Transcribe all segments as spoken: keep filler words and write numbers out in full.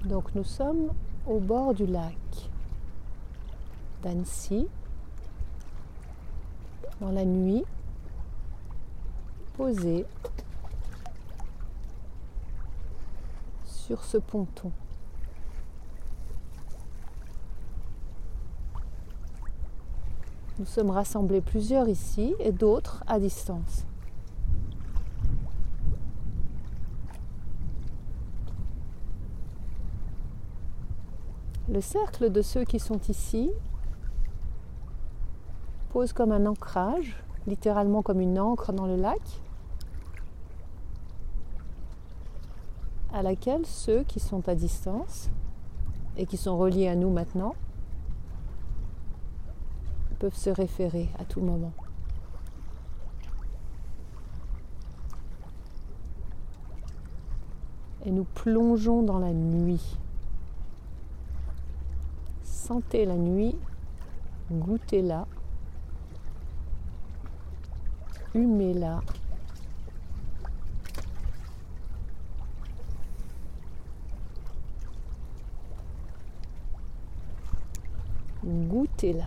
Donc nous sommes au bord du lac d'Annecy, dans la nuit, posés sur ce ponton. Nous sommes rassemblés plusieurs ici et d'autres à distance. Le cercle de ceux qui sont ici pose comme un ancrage, littéralement comme une ancre dans le lac, à laquelle ceux qui sont à distance et qui sont reliés à nous maintenant peuvent se référer à tout moment. Et nous plongeons dans la nuit. Sentez la nuit, goûtez-la, humez-la. Goûtez-la.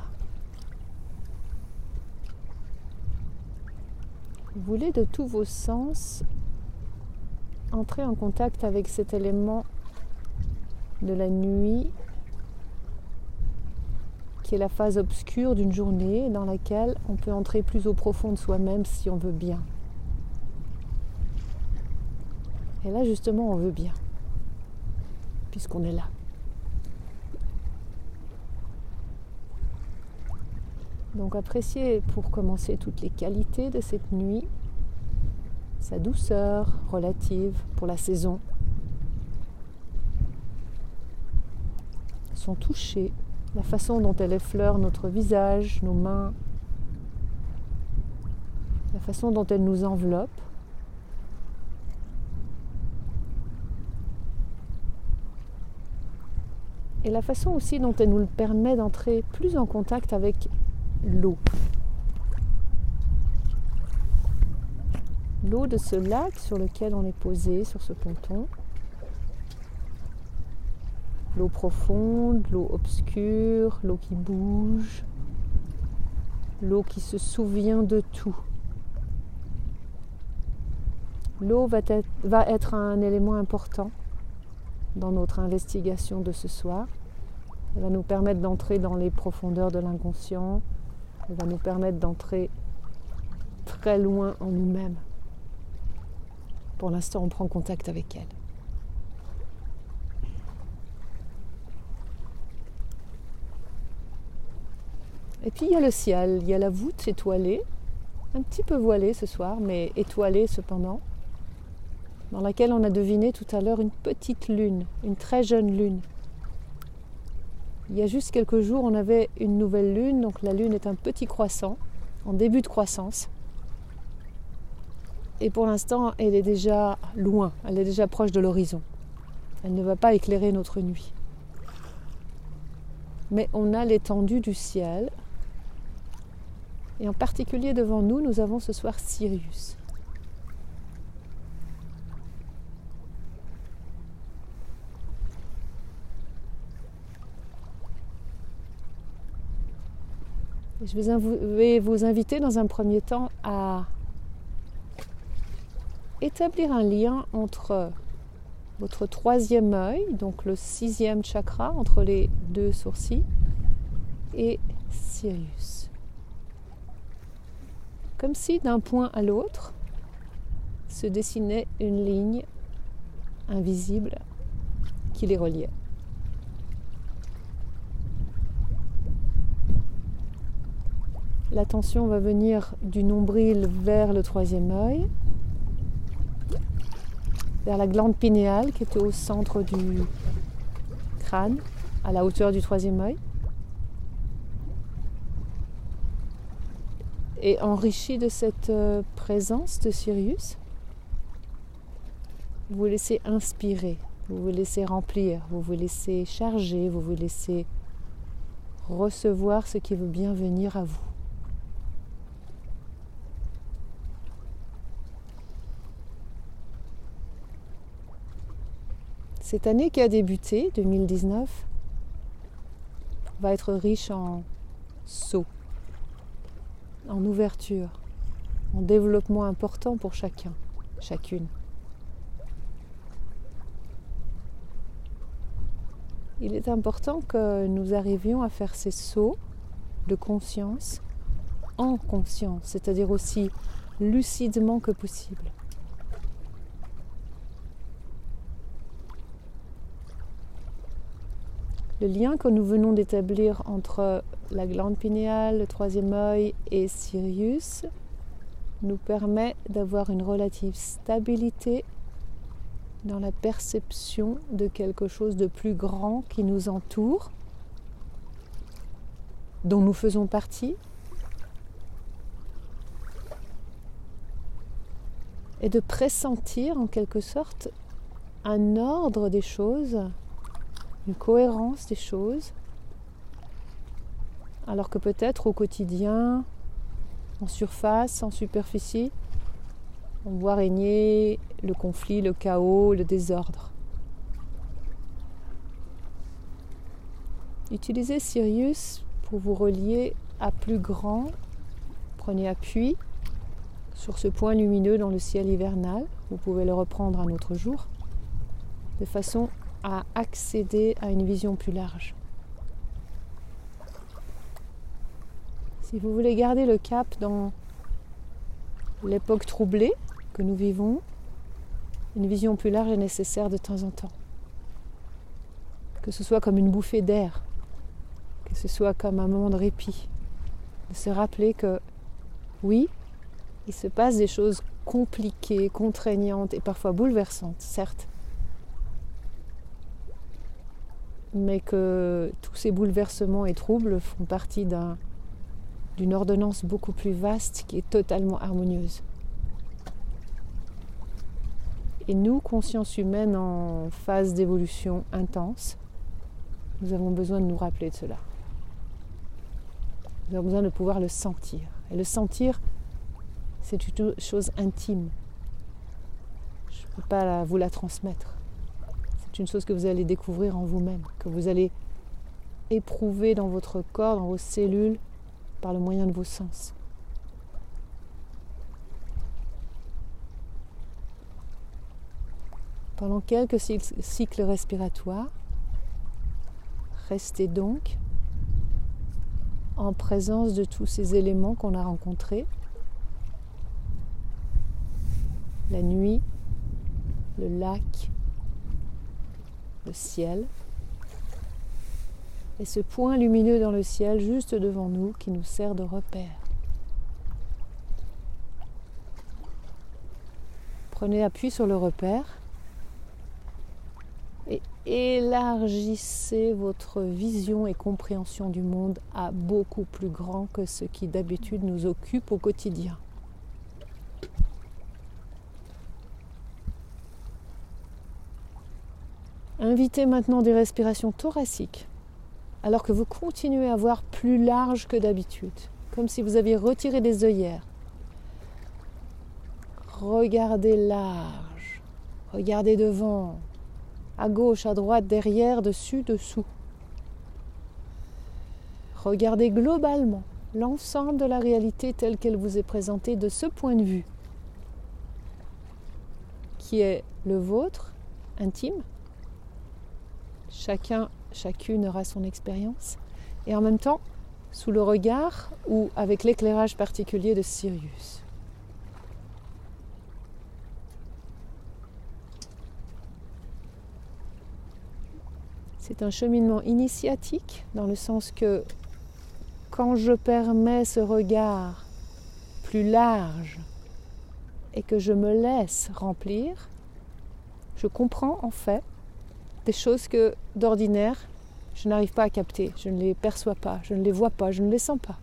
Vous voulez de tous vos sens entrer en contact avec cet élément de la nuit qui est la phase obscure d'une journée dans laquelle on peut entrer plus au profond de soi-même si on veut bien. Et là justement on veut bien, puisqu'on est là. Donc appréciez pour commencer toutes les qualités de cette nuit, sa douceur relative pour la saison, son toucher, la façon dont elle effleure notre visage, nos mains, la façon dont elle nous enveloppe. Et la façon aussi dont elle nous permet d'entrer plus en contact avec l'eau. L'eau de ce lac sur lequel on est posé, sur ce ponton. L'eau profonde, l'eau obscure, l'eau qui bouge, l'eau qui se souvient de tout. L'eau va être, va être un élément important dans notre investigation de ce soir. Elle va nous permettre d'entrer dans les profondeurs de l'inconscient. Elle va nous permettre d'entrer très loin en nous-mêmes. Pour l'instant, on prend contact avec elle. Et puis il y a le ciel, il y a la voûte étoilée, un petit peu voilée ce soir, mais étoilée cependant, dans laquelle on a deviné tout à l'heure une petite lune, une très jeune lune. Il y a juste quelques jours, on avait une nouvelle lune, donc la lune est un petit croissant, en début de croissance. Et pour l'instant, elle est déjà loin, elle est déjà proche de l'horizon. Elle ne va pas éclairer notre nuit. Mais on a l'étendue du ciel. Et en particulier devant nous, nous avons ce soir Sirius. Je vais vous inviter dans un premier temps à établir un lien entre votre troisième œil, donc le sixième chakra, entre les deux sourcils, et Sirius. Comme si d'un point à l'autre se dessinait une ligne invisible qui les reliait. L'attention va venir du nombril vers le troisième œil, vers la glande pinéale qui est au centre du crâne, à la hauteur du troisième œil. Et enrichi de cette présence de Sirius, vous vous laissez inspirer, vous vous laissez remplir, vous vous laissez charger, vous vous laissez recevoir ce qui veut bien venir à vous. Cette année qui a débuté, deux mille dix-neuf, va être riche en sauts, en ouverture, en développement important pour chacun, chacune. Il est important que nous arrivions à faire ces sauts de conscience en conscience, c'est-à-dire aussi lucidement que possible. Le lien que nous venons d'établir entre la glande pinéale, le troisième œil et Sirius nous permet d'avoir une relative stabilité dans la perception de quelque chose de plus grand qui nous entoure, dont nous faisons partie, et de pressentir en quelque sorte un ordre des choses, une cohérence des choses, alors que peut-être au quotidien, en surface, en superficie, on voit régner le conflit, le chaos, le désordre. Utilisez Sirius pour vous relier à plus grand. Prenez appui sur ce point lumineux dans le ciel hivernal. Vous pouvez le reprendre un autre jour, de façon à accéder à une vision plus large. Si vous voulez garder le cap dans l'époque troublée que nous vivons, une vision plus large est nécessaire de temps en temps. Que ce soit comme une bouffée d'air, que ce soit comme un moment de répit, de se rappeler que oui, il se passe des choses compliquées, contraignantes et parfois bouleversantes, certes, mais que tous ces bouleversements et troubles font partie d'un, d'une ordonnance beaucoup plus vaste qui est totalement harmonieuse. Et nous, conscience humaine en phase d'évolution intense, nous avons besoin de nous rappeler de cela. Nous avons besoin de pouvoir le sentir. Et le sentir, c'est une chose intime. Je ne peux pas vous la transmettre. C'est une chose que vous allez découvrir en vous-même, que vous allez éprouver dans votre corps, dans vos cellules, par le moyen de vos sens. Pendant quelques cycles respiratoires, restez donc en présence de tous ces éléments qu'on a rencontrés. La nuit, le lac, le ciel, et ce point lumineux dans le ciel juste devant nous qui nous sert de repère. Prenez appui sur le repère et élargissez votre vision et compréhension du monde à beaucoup plus grand que ce qui d'habitude nous occupe au quotidien. Invitez maintenant des respirations thoraciques, alors que vous continuez à voir plus large que d'habitude, comme si vous aviez retiré des œillères. Regardez large, regardez devant, à gauche, à droite, derrière, dessus, dessous. Regardez globalement l'ensemble de la réalité telle qu'elle vous est présentée de ce point de vue, qui est le vôtre, intime. Chacun, chacune aura son expérience, et en même temps, sous le regard ou avec l'éclairage particulier de Sirius. C'est un cheminement initiatique, dans le sens que quand je permets ce regard plus large et que je me laisse remplir, je comprends en fait des choses que d'ordinaire je n'arrive pas à capter, je ne les perçois pas, je ne les vois pas, je ne les sens pas.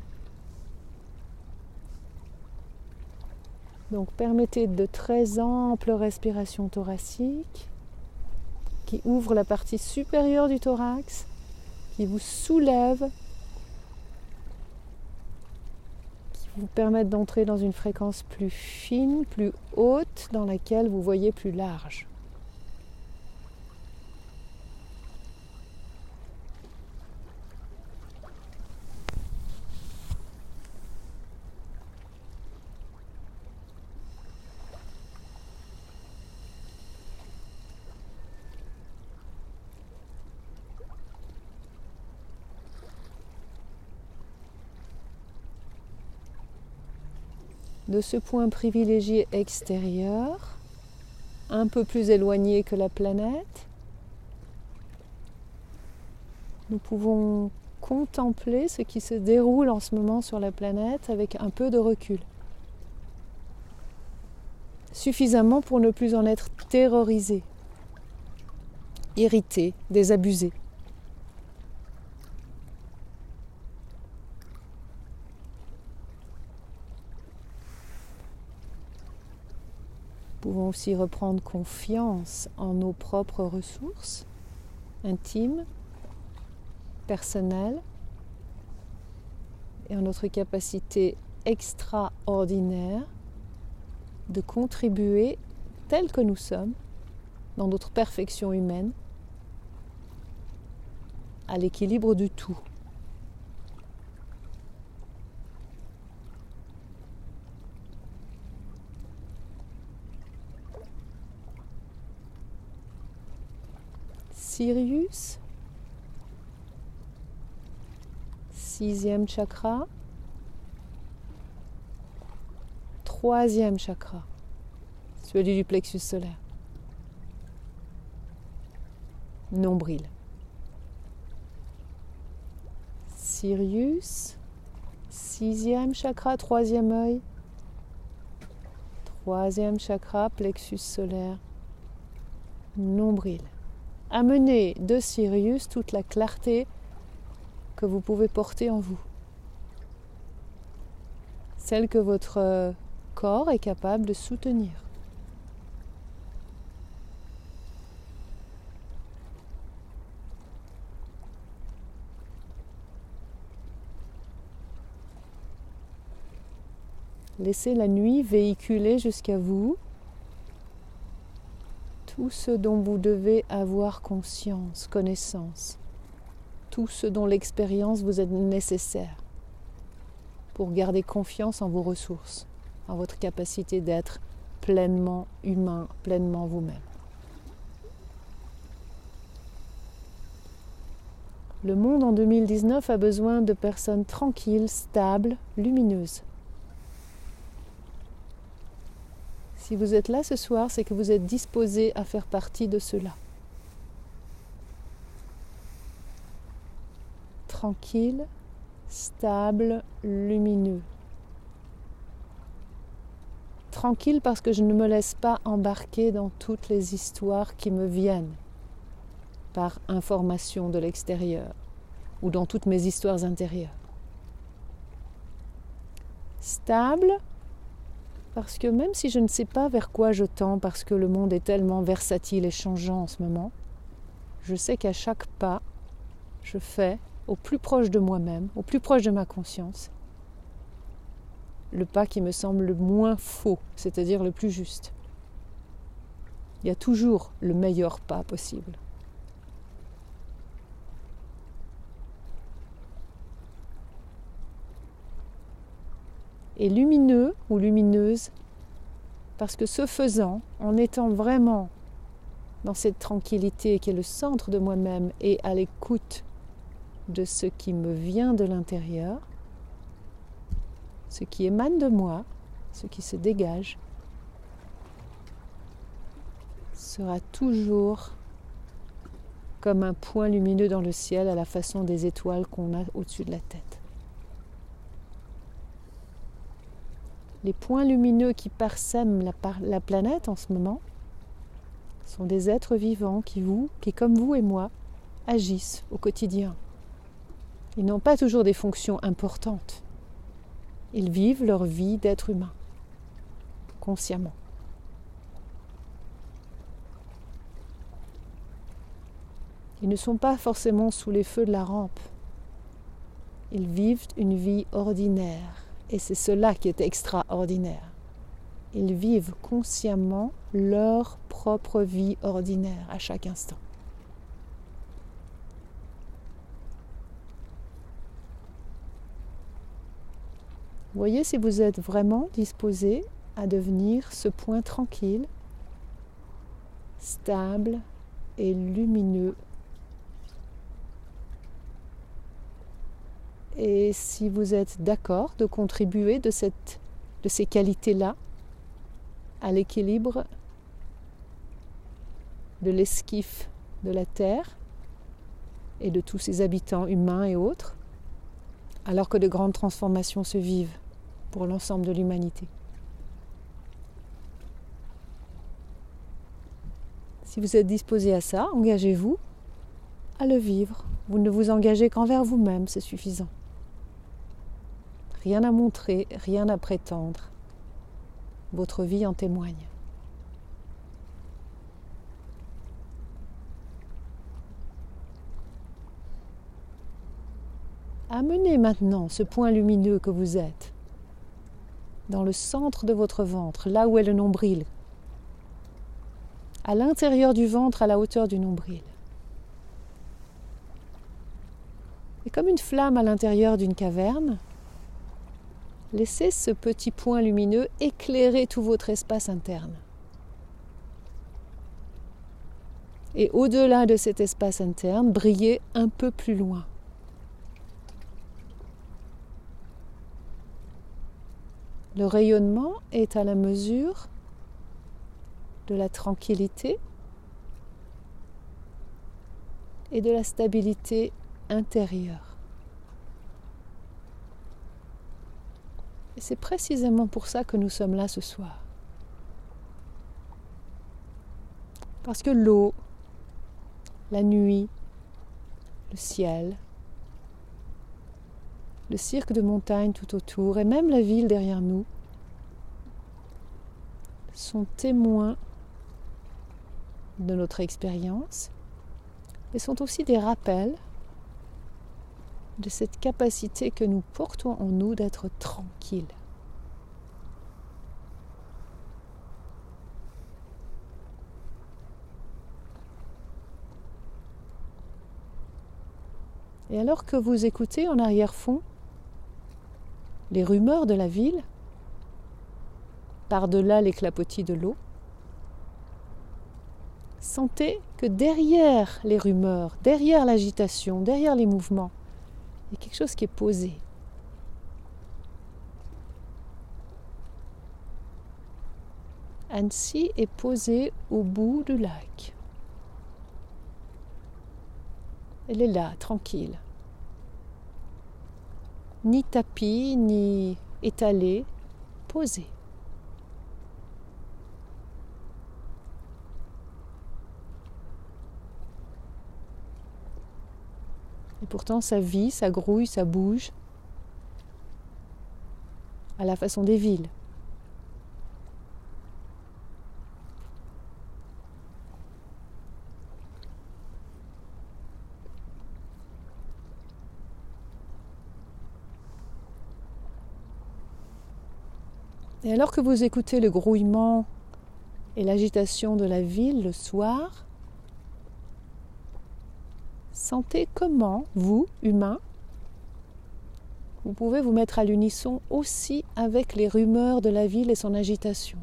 Donc permettez de très amples respirations thoraciques qui ouvrent la partie supérieure du thorax, qui vous soulèvent, qui vous permettent d'entrer dans une fréquence plus fine, plus haute, dans laquelle vous voyez plus large. de ce point privilégié extérieur, un peu plus éloigné que la planète, nous pouvons contempler ce qui se déroule en ce moment sur la planète avec un peu de recul. Suffisamment pour ne plus en être terrorisé, irrité, désabusé. Nous pouvons aussi reprendre confiance en nos propres ressources intimes, personnelles, et en notre capacité extraordinaire de contribuer tel que nous sommes, dans notre perfection humaine, à l'équilibre du tout. Sirius, sixième chakra, troisième chakra, celui du plexus solaire, nombril. Sirius, sixième chakra, troisième œil, troisième chakra, plexus solaire, nombril. Amenez de Sirius toute la clarté que vous pouvez porter en vous, celle que votre corps est capable de soutenir. Laissez la nuit véhiculer jusqu'à vous tout ce dont vous devez avoir conscience, connaissance, tout ce dont l'expérience vous est nécessaire pour garder confiance en vos ressources, en votre capacité d'être pleinement humain, pleinement vous-même. Le monde en deux mille dix-neuf a besoin de personnes tranquilles, stables, lumineuses. Si vous êtes là ce soir, c'est que vous êtes disposé à faire partie de cela. Tranquille, stable, lumineux. Tranquille parce que je ne me laisse pas embarquer dans toutes les histoires qui me viennent par information de l'extérieur ou dans toutes mes histoires intérieures. Stable parce que même si je ne sais pas vers quoi je tends, parce que le monde est tellement versatile et changeant en ce moment, je sais qu'à chaque pas, je fais au plus proche de moi-même, au plus proche de ma conscience, le pas qui me semble le moins faux, c'est-à-dire le plus juste. Il y a toujours le meilleur pas possible. Et lumineux ou lumineuse, parce que ce faisant, en étant vraiment dans cette tranquillité qui est le centre de moi-même et à l'écoute de ce qui me vient de l'intérieur, ce qui émane de moi, ce qui se dégage, sera toujours comme un point lumineux dans le ciel à la façon des étoiles qu'on a au-dessus de la tête. Les points lumineux qui parsèment la, par- la planète en ce moment sont des êtres vivants qui, vous, qui, comme vous et moi, agissent au quotidien. Ils n'ont pas toujours des fonctions importantes. Ils vivent leur vie d'être humain, consciemment. Ils ne sont pas forcément sous les feux de la rampe. Ils vivent une vie ordinaire. Et c'est cela qui est extraordinaire. Ils vivent consciemment leur propre vie ordinaire à chaque instant. Voyez si vous êtes vraiment disposé à devenir ce point tranquille, stable et lumineux. Et si vous êtes d'accord de contribuer de cette de ces qualités-là à l'équilibre de l'esquif de la Terre et de tous ses habitants humains et autres, alors que de grandes transformations se vivent pour l'ensemble de l'humanité. Si vous êtes disposé à ça, engagez-vous à le vivre. Vous ne vous engagez qu'envers vous-même, c'est suffisant. Rien à montrer, rien à prétendre. Votre vie en témoigne. Amenez maintenant ce point lumineux que vous êtes dans le centre de votre ventre, là où est le nombril, à l'intérieur du ventre, à la hauteur du nombril. Et comme une flamme à l'intérieur d'une caverne, laissez ce petit point lumineux éclairer tout votre espace interne. Et au-delà de cet espace interne, briller un peu plus loin. Le rayonnement est à la mesure de la tranquillité et de la stabilité intérieure. Et c'est précisément pour ça que nous sommes là ce soir. Parce que l'eau, la nuit, le ciel, le cirque de montagne tout autour et même la ville derrière nous sont témoins de notre expérience et sont aussi des rappels de cette capacité que nous portons en nous d'être tranquilles. Et alors que vous écoutez en arrière-fond les rumeurs de la ville, par-delà les clapotis de l'eau, sentez que derrière les rumeurs, derrière l'agitation, derrière les mouvements, il y a quelque chose qui est posé. Annecy est posée au bout du lac. Elle est là, tranquille. Ni tapis, ni étalée, posée. Et pourtant, ça vit, ça grouille, ça bouge, à la façon des villes. Et alors que vous écoutez le grouillement et l'agitation de la ville le soir, sentez comment, vous, humains, vous pouvez vous mettre à l'unisson aussi avec les rumeurs de la ville et son agitation.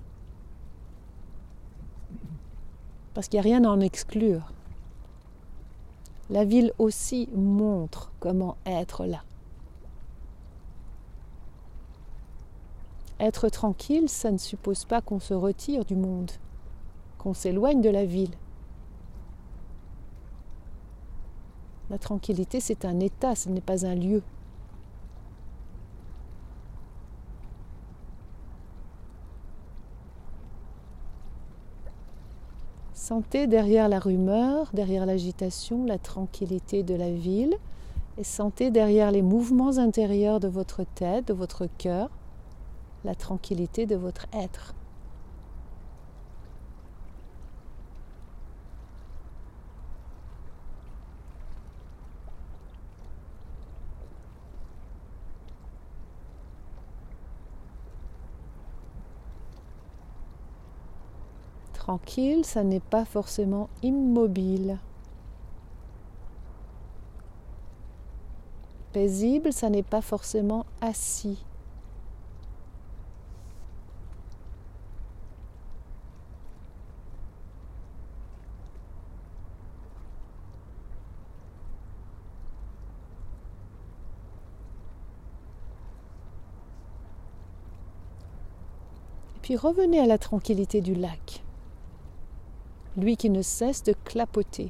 Parce qu'il n'y a rien à en exclure. La ville aussi montre comment être là. Être tranquille, ça ne suppose pas qu'on se retire du monde, qu'on s'éloigne de la ville. La tranquillité, c'est un état, ce n'est pas un lieu. Sentez derrière la rumeur, derrière l'agitation, la tranquillité de la ville et sentez derrière les mouvements intérieurs de votre tête, de votre cœur, la tranquillité de votre être. Tranquille, ça n'est pas forcément immobile. Paisible, ça n'est pas forcément assis. Puis revenez à la tranquillité du lac, lui qui ne cesse de clapoter.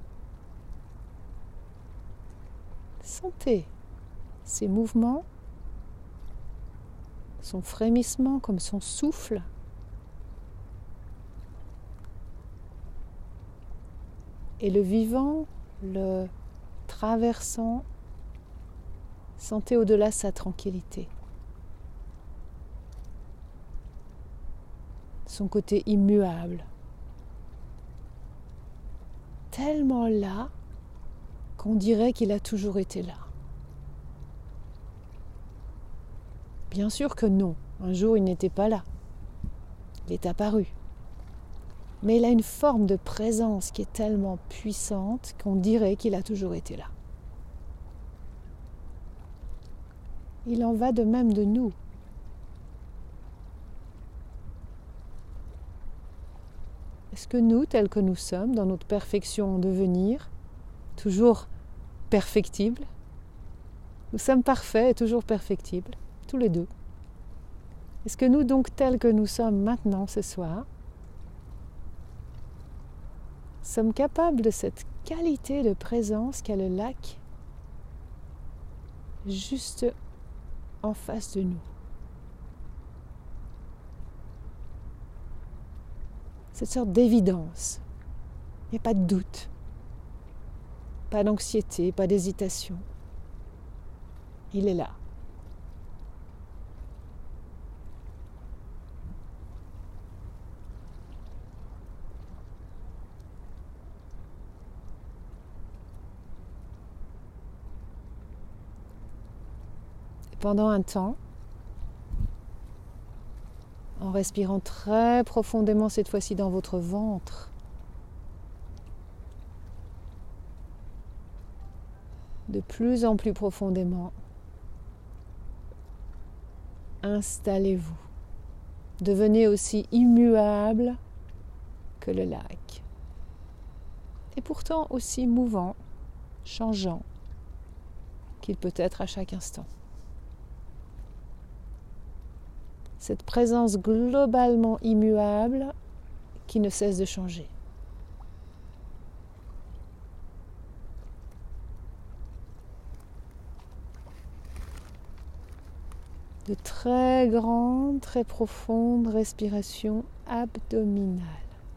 Sentez ses mouvements, son frémissement comme son souffle. Et le vivant, le traversant, sentez au-delà sa tranquillité. Son côté immuable. Tellement là qu'on dirait qu'il a toujours été là. Bien sûr que non, un jour il n'était pas là. Il est apparu. Mais il a une forme de présence qui est tellement puissante qu'on dirait qu'il a toujours été là. Il en va de même de nous. Est-ce que nous, tels que nous sommes, dans notre perfection en devenir, toujours perfectibles, nous sommes parfaits et toujours perfectibles, tous les deux. Est-ce que nous, donc, tels que nous sommes maintenant, ce soir, sommes capables de cette qualité de présence qu'a le lac juste en face de nous? Cette sorte d'évidence. Il n'y a pas de doute, pas d'anxiété, pas d'hésitation. Il est là. Et pendant un temps, en respirant très profondément cette fois-ci dans votre ventre, de plus en plus profondément, installez-vous. Devenez aussi immuable que le lac. Et pourtant aussi mouvant, changeant, qu'il peut être à chaque instant. Cette présence globalement immuable qui ne cesse de changer. De très grandes, très profondes respirations abdominales.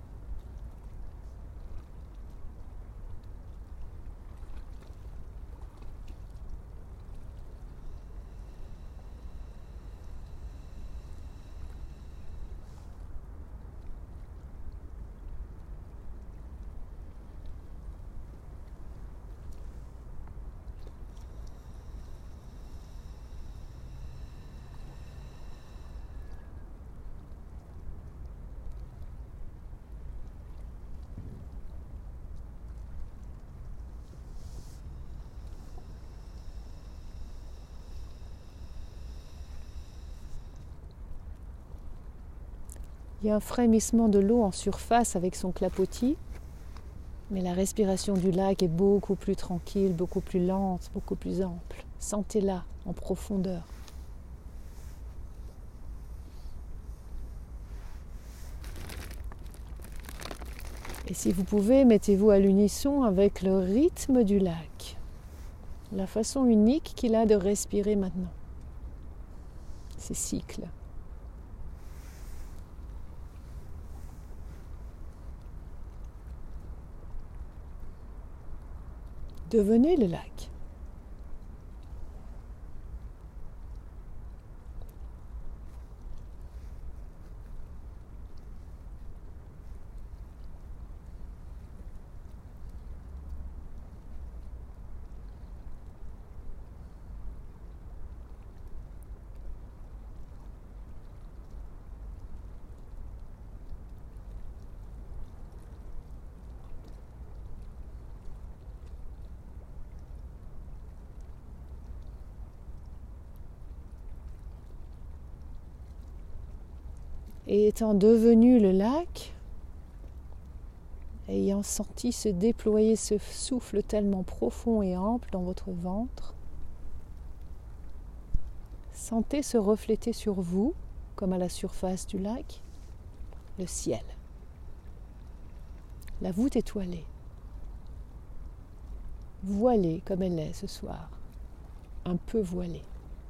Il y a un frémissement de l'eau en surface avec son clapotis, mais la respiration du lac est beaucoup plus tranquille, beaucoup plus lente, beaucoup plus ample. Sentez-la en profondeur. Et si vous pouvez, mettez-vous à l'unisson avec le rythme du lac, la façon unique qu'il a de respirer maintenant, ces cycles. Devenez le lac. Et étant devenu le lac, ayant senti se déployer ce souffle tellement profond et ample dans votre ventre, sentez se refléter sur vous comme à la surface du lac, le ciel. La voûte étoilée, voilée comme elle est ce soir, un peu voilée.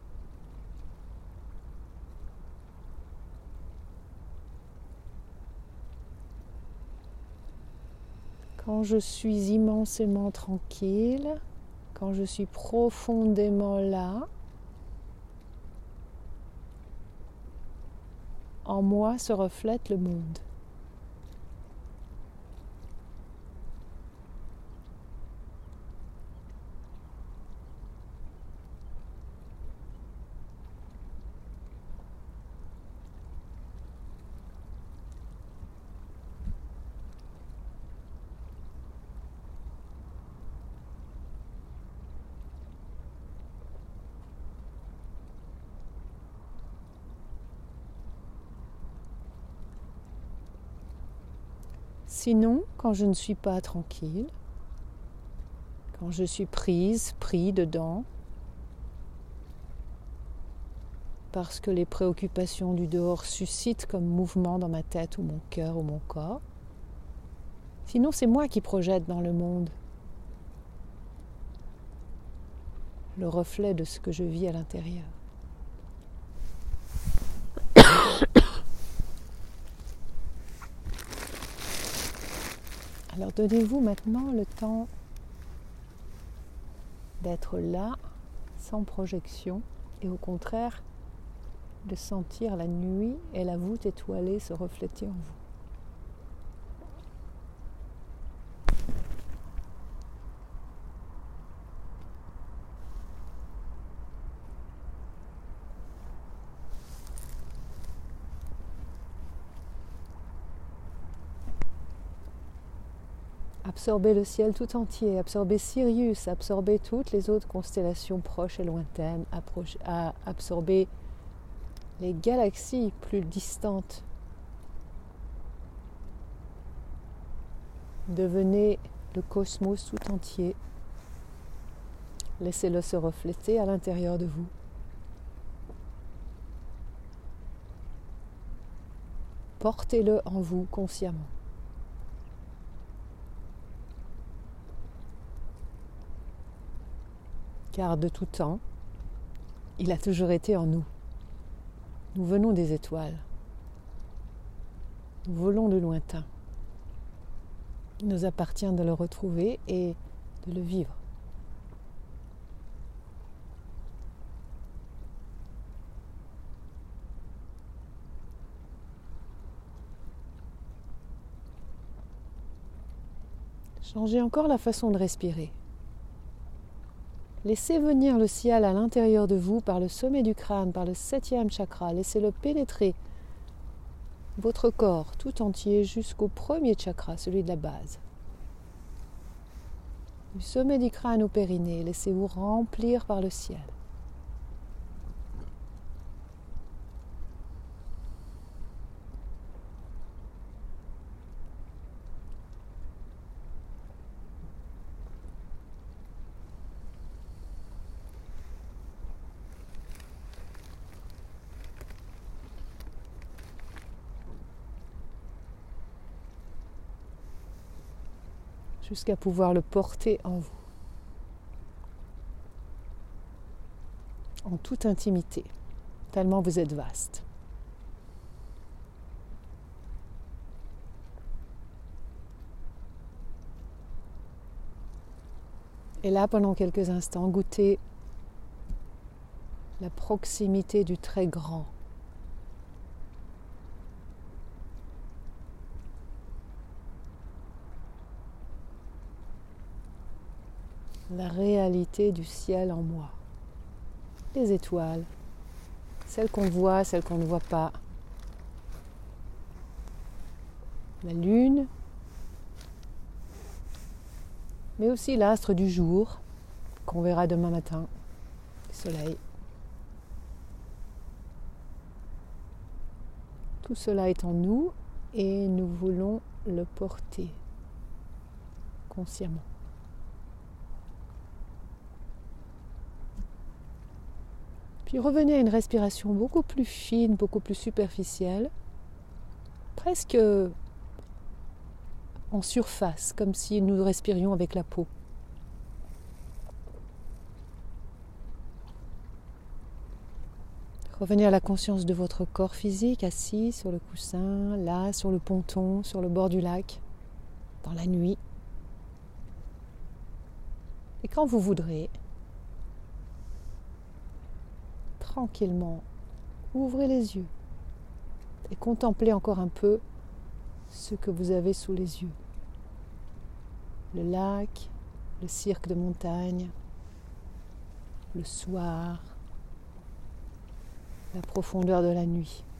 Quand je suis immensément tranquille, quand je suis profondément là, en moi se reflète le monde. Sinon, quand je ne suis pas tranquille, quand je suis prise, pris dedans, parce que les préoccupations du dehors suscitent comme mouvement dans ma tête ou mon cœur ou mon corps, sinon c'est moi qui projette dans le monde le reflet de ce que je vis à l'intérieur. Alors donnez-vous maintenant le temps d'être là, sans projection, et au contraire, de sentir la nuit et la voûte étoilée se refléter en vous. Absorbez le ciel tout entier, absorbez Sirius, absorbez toutes les autres constellations proches et lointaines, absorbez les galaxies plus distantes. Devenez le cosmos tout entier. Laissez-le se refléter à l'intérieur de vous. Portez-le en vous consciemment. Car de tout temps, il a toujours été en nous. Nous venons des étoiles. Nous volons de lointain. Il nous appartient de le retrouver et de le vivre. Changez encore la façon de respirer. Laissez venir le ciel à l'intérieur de vous par le sommet du crâne, par le septième chakra. Laissez-le pénétrer votre corps tout entier jusqu'au premier chakra, celui de la base. Du sommet du crâne au périnée, laissez-vous remplir par le ciel. Jusqu'à pouvoir le porter en vous, en toute intimité, tellement vous êtes vaste. Et là, pendant quelques instants, goûtez la proximité du très grand. La réalité du ciel en moi. Les étoiles, celles qu'on voit, celles qu'on ne voit pas. La lune, mais aussi l'astre du jour, qu'on verra demain matin, le soleil. Tout cela est en nous et nous voulons le porter consciemment. Puis revenez à une respiration beaucoup plus fine, beaucoup plus superficielle, presque en surface, comme si nous respirions avec la peau. Revenez à la conscience de votre corps physique, assis sur le coussin, là, sur le ponton, sur le bord du lac, dans la nuit. Et quand vous voudrez, tranquillement, ouvrez les yeux et contemplez encore un peu ce que vous avez sous les yeux. Le lac, le cirque de montagne, le soir, la profondeur de la nuit.